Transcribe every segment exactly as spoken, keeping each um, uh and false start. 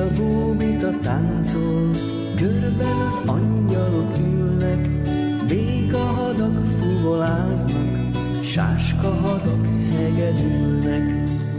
a bóbita táncol, körben az angyalok ülnek, békahadak fuvoláznak, sáskahadak hegedülnek.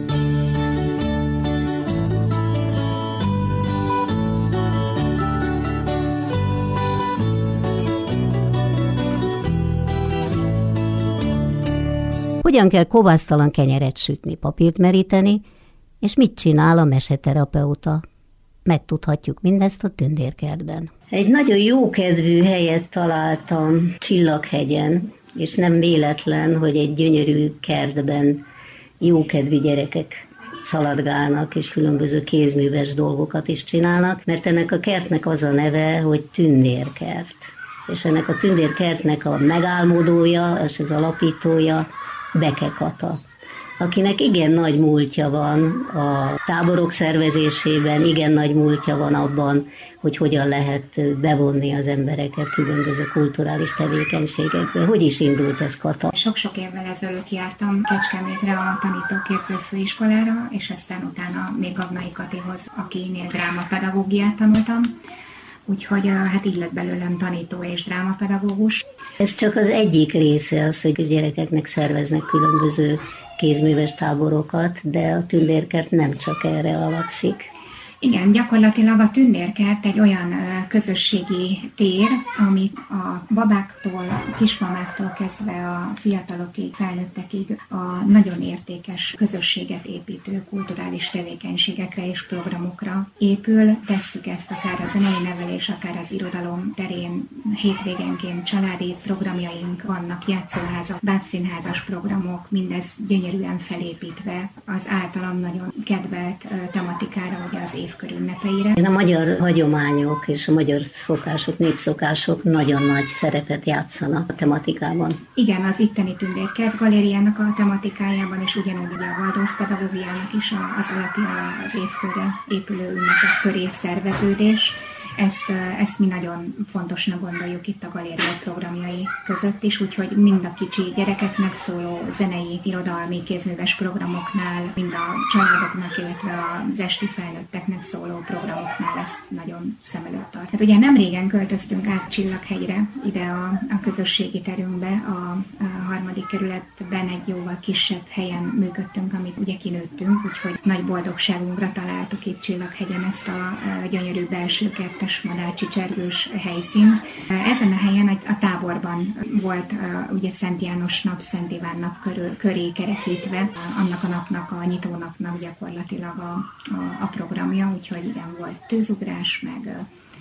Hogyan kell kovásztalan kenyeret sütni, papírt meríteni, és mit csinál a meseterapeuta? Megtudhatjuk mindezt a Tündérkertben. Egy nagyon jókedvű helyet találtam Csillaghegyen, és nem véletlen, hogy egy gyönyörű kertben jókedvű gyerekek szaladgálnak, és különböző kézműves dolgokat is csinálnak, mert ennek a kertnek az a neve, hogy Tündérkert. És ennek a Tündérkertnek a megálmodója, és az alapítója Beke Kata, akinek igen nagy múltja van a táborok szervezésében, igen nagy múltja van abban, hogy hogyan lehet bevonni az embereket különböző kulturális tevékenységekbe. Hogy is indult ez, Kata? Sok-sok évvel ezelőtt jártam Kecskemétre a tanítóképző főiskolára, és aztán utána még Gagnai Katihoz, akinél drámapedagógiát tanultam. Úgyhogy hát így lett belőlem tanító és drámapedagógus. Ez csak az egyik része az, hogy a gyerekeknek szerveznek különböző kézműves táborokat, de a Tündérkert nem csak erre alapszik. Igen, gyakorlatilag a Tündérkert egy olyan közösségi tér, amit a babáktól, kismamáktól kezdve a fiatalokig, felnőttekig a nagyon értékes közösséget építő kulturális tevékenységekre és programokra épül. Tesszük ezt akár a zenei nevelés, akár az irodalom terén, hétvégenként családi programjaink vannak, játszóházak, bábszínházas programok, mindez gyönyörűen felépítve az általam nagyon kedvelt tematikára, ugye az évkör ünnepeire. A magyar hagyományok és a magyar szokások, népszokások nagyon nagy szerepet játszanak a tematikában. Igen, az itteni Tündérkert galériának a tematikájában, és ugyanúgy a Waldorf pedagógiának is az alapja az évkörre épülő ünnepek köré szerveződés. Ezt, ezt mi nagyon fontosnak gondoljuk itt a galéria programjai között is, úgyhogy mind a kicsi gyerekeknek szóló zenei, irodalmi, kézműves programoknál, mind a családoknak, illetve az esti felnőtteknek szóló programoknál ezt nagyon szem előtt tart. Hát ugye nem régen költöztünk át Csillaghegyre, ide a, a közösségi terünkbe, a, a harmadik kerületben egy jóval kisebb helyen működtünk, amit ugye kinőttünk, úgyhogy nagy boldogságunkra találtuk itt Csillaghegyen ezt a, a gyönyörű belső kertes madárcsicsergős helyszín. Ezen a helyen a táborban volt ugye Szent János nap, Szent Iván nap körül, köré kerekítve, annak a napnak, a nyitónapnak gyakorlatilag a, a, a programja, úgyhogy igen, volt tűzugrás, meg,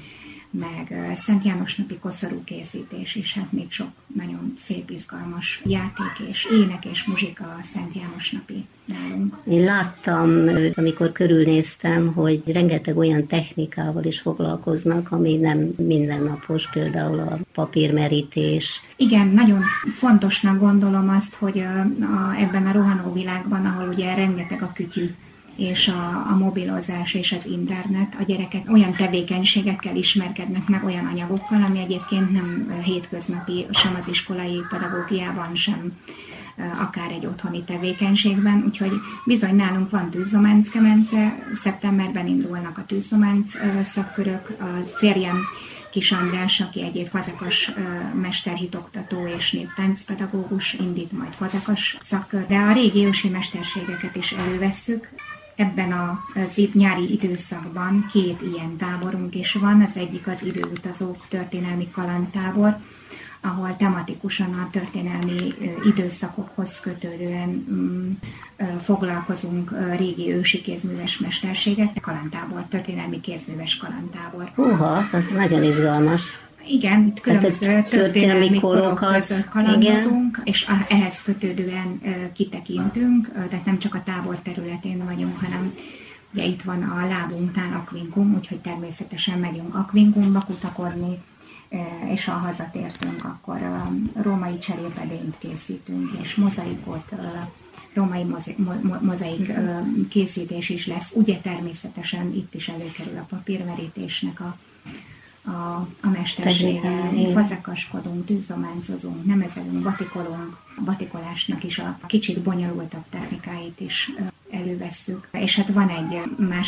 meg Szent János napi koszorú készítés, és hát még sok nagyon szép, izgalmas játék és ének és muzsika a Szent János napi nálunk. Én láttam, amikor körülnéztem, hogy rengeteg olyan technikával is foglalkoznak, ami nem mindennapos, például a papírmerítés. Igen, nagyon fontosnak gondolom azt, hogy a, a, ebben a rohanó világban, ahol ugye rengeteg a kütyű, és a, a mobilozás és az internet, a gyerekek olyan tevékenységekkel ismerkednek meg, olyan anyagokkal, ami egyébként nem hétköznapi, sem az iskolai pedagógiában, sem akár egy otthoni tevékenységben, úgyhogy bizony nálunk van tűzzománcskemence, szeptemberben indulnak a tűzzománc szakkörök, a férjem Kis András, aki egyéb fazekas mesterhitoktató és néptáncpedagógus, indít majd fazekas szakkör, de a régi ősi mesterségeket is elővesszük. Ebben az nyári időszakban két ilyen táborunk is van, az egyik az időutazók történelmi kalandtábor, ahol tematikusan a történelmi időszakokhoz kötődően foglalkozunk régi ősi kézműves mesterségek. Kalandtábor, történelmi kézműves kalandtábor. Húha, ez nagyon izgalmas. Igen, itt különböző történelmi, történelmi korok között kalandozunk, és ehhez kötődően kitekintünk, de nem csak a tábor területén vagyunk, hanem ugye itt van a lábunknál Akvinkum, úgyhogy természetesen megyünk Akvinkumba kutakodni, és ha hazatértünk, akkor római cserépedényt készítünk, és mozaikot, római mozaik készítés is lesz. Ugye természetesen itt is előkerül a papírmerítésnek a a, a mestersége, fazekaskodunk, tűzzománcozunk, nemezelünk, batikolunk, a batikolásnak is a kicsit bonyolultabb technikáit is elővesszük. És hát van egy másik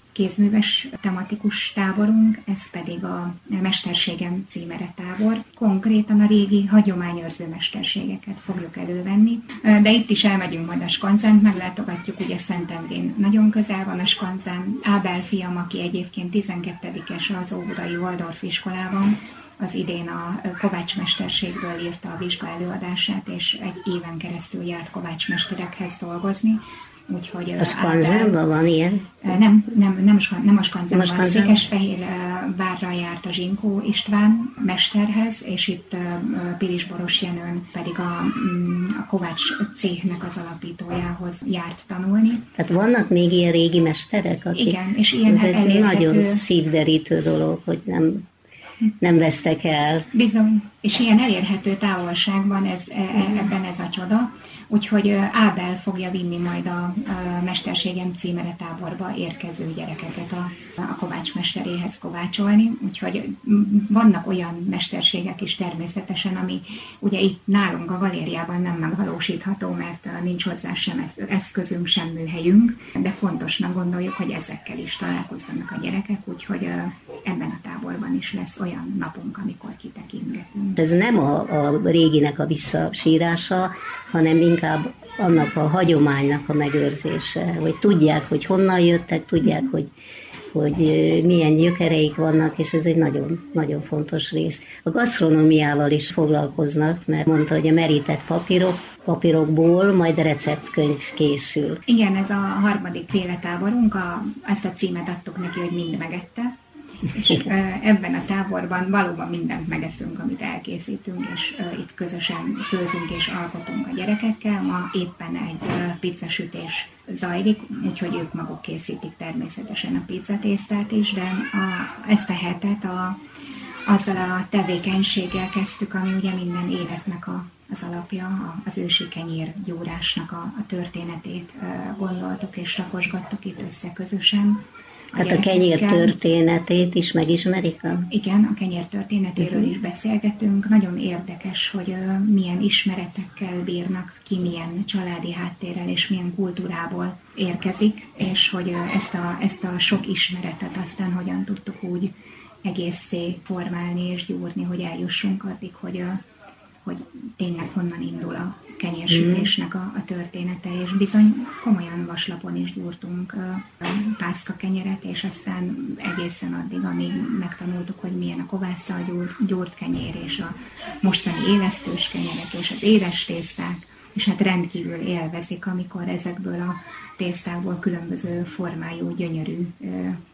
kézműves tematikus táborunk, ez pedig a Mesterségem címere tábor. Konkrétan a régi hagyományőrző mesterségeket fogjuk elővenni, de itt is elmegyünk majd a Skanzent, meglátogatjuk, ugye Szentendrén nagyon közel van a Skanzen. Ábel fiam, aki egyébként tizenkettedikes az óbudai Waldorf iskolában, az idén a kovácsmesterségből írta a vizsga előadását, és egy éven keresztül járt kovácsmesterekhez dolgozni. Úgyhogy a Skanzenben van ilyen? Nem, nem, nem, nem a Skanzenben, a Székesfehérvárra járt a Zsinkó István mesterhez, és itt Pilisboros Jenőn pedig a, a Kovács céhnek az alapítójához járt tanulni. Tehát vannak még ilyen régi mesterek, akik... Igen, és ilyen ez elérhető... egy nagyon szívderítő dolog, hogy nem... nem vesztek el. Bizony, és ilyen elérhető távolságban ez, ebben ez a csoda, úgyhogy Ábel fogja vinni majd a, a Mesterségem címere táborba érkező gyerekeket a, a Kovács mesteréhez kovácsolni, úgyhogy vannak olyan mesterségek is természetesen, ami ugye itt nálunk a galériában nem megvalósítható, mert nincs hozzá sem eszközünk, sem műhelyünk, de fontosnak gondoljuk, hogy ezekkel is találkozzanak a gyerekek, úgyhogy ebben a táborban is lesz olyan napunk, amikor kitekintgetünk. Ez nem a, a réginek a visszasírása, hanem inkább annak a hagyománynak a megőrzése, hogy tudják, hogy honnan jöttek, tudják, hogy, hogy milyen gyökereik vannak, és ez egy nagyon, nagyon fontos rész. A gasztronómiával is foglalkoznak, mert mondta, hogy a merített papírok, papírokból majd receptkönyv készül. Igen, ez a harmadik féle táborunk, a, ezt a címet adtuk neki, hogy mind megette. És ebben a táborban valóban mindent megeszünk, amit elkészítünk, és itt közösen főzünk és alkotunk a gyerekekkel. Ma éppen egy pizzasütés zajlik, úgyhogy ők maguk készítik természetesen a pizzatésztát is, de a, ezt a hetet a, azzal a tevékenységgel kezdtük, ami ugye minden életnek a, az alapja, az ősi kenyérgyúrásnak a, a történetét gondoltuk és rakosgattuk itt össze közösen. Tehát a kenyér történetét is megismerik? Igen, a kenyér történetéről uh-huh. is beszélgetünk. Nagyon érdekes, hogy uh, milyen ismeretekkel bírnak, ki milyen családi háttérrel és milyen kultúrából érkezik, és hogy uh, ezt, a, ezt a sok ismeretet aztán hogyan tudtuk úgy egészé formálni és gyúrni, hogy eljussunk addig, hogy, uh, hogy tényleg honnan indul a kenyérsütésnek a, a története, és bizony komolyan vaslapon is gyúrtunk uh, pászka kenyeret, és aztán egészen addig, amíg megtanultuk, hogy milyen a kovásszal gyúrt, gyúrt kenyér, és a mostani élesztős kenyerek, és az édes tészták, és hát rendkívül élvezik, amikor ezekből a tésztákból különböző formájú, gyönyörű uh,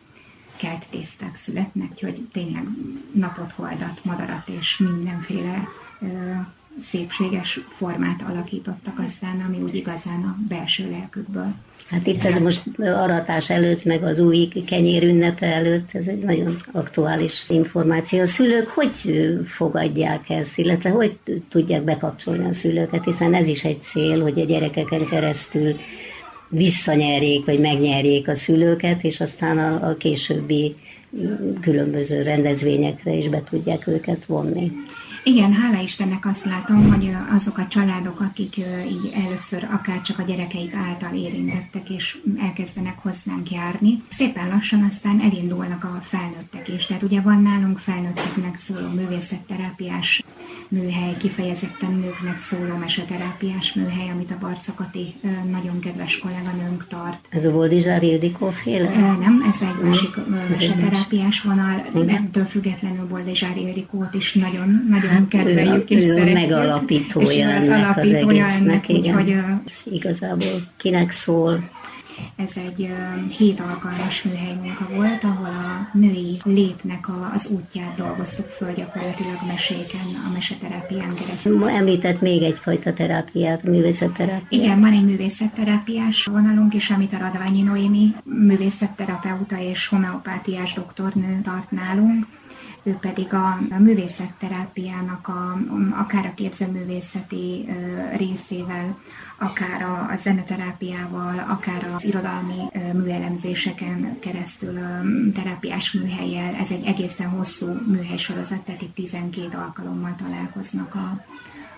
kelt tészták születnek, hogy tényleg napot, holdat, madarat és mindenféle uh, szépséges formát alakítottak aztán, ami úgy igazán a belső lelkükből. Hát itt ez most aratás előtt, meg az új kenyér ünnepe előtt, ez egy nagyon aktuális információ. A szülők hogy fogadják ezt, illetve hogy tudják bekapcsolni a szülőket, hiszen ez is egy cél, hogy a gyerekeken keresztül visszanyerjék, vagy megnyerjék a szülőket, és aztán a, a későbbi különböző rendezvényekre is be tudják őket vonni. Igen, hála Istennek azt látom, hogy azok a családok, akik így először akár csak a gyerekeik által érintettek, és elkezdenek hozzánk járni, szépen lassan aztán elindulnak a felnőttek is. Tehát ugye van nálunk felnőtteknek szóló művészetterápiás műhely, kifejezetten nőknek szóló meseterápiás műhely, amit a Barcakati nagyon kedves kolléganőnk tart. Ez a Boldizsár Ildikó féle? Nem, ez egy másik meseterápiás vonal, ettől függetlenül Boldizsár Ildikót is nagyon, nagyon hát kedveljük és szeretjük. Megalapítója ennek az, alapítója az egésznek, ennek, igen. Úgyhogy, igazából kinek szól? Ez egy uh, hét alkalmas műhelymunka volt, ahol a női létnek a, az útját dolgoztuk föl gyakorlatilag meséken, a meseterápián keresztül. Említett még egyfajta terápiát, művészetterápiát. Igen, van egy művészetterápiás vonalunk is, amit a Radványi Noémi művészetterapeuta és homeopátiás doktornő tart nálunk. Ő pedig a, a művészetterápiának a, akár a képzőművészeti uh, részével, akár a, a zeneterápiával, akár az irodalmi uh, műelemzéseken keresztül um, terápiás műhellyel. Ez egy egészen hosszú műhelysorozat, tehát itt tizenkét alkalommal találkoznak a,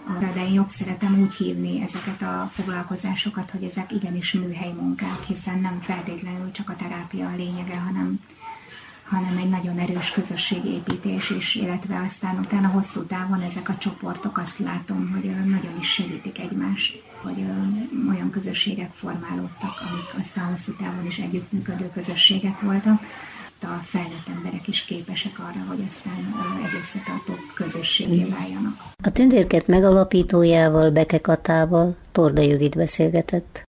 arra, de én jobb szeretem úgy hívni ezeket a foglalkozásokat, hogy ezek igenis műhely munkák, hiszen nem feltétlenül csak a terápia a lényege, hanem, hanem egy nagyon erős közösségépítés is, illetve aztán utána hosszú távon ezek a csoportok, azt látom, hogy nagyon is segítik egymást, hogy olyan közösségek formálódtak, amik aztán hosszú távon is együttműködő közösségek voltak. A felnőtt emberek is képesek arra, hogy aztán egy összetartó közösségé váljanak. A Tündérkert megalapítójával, Beke Katával Torda Judit beszélgetett.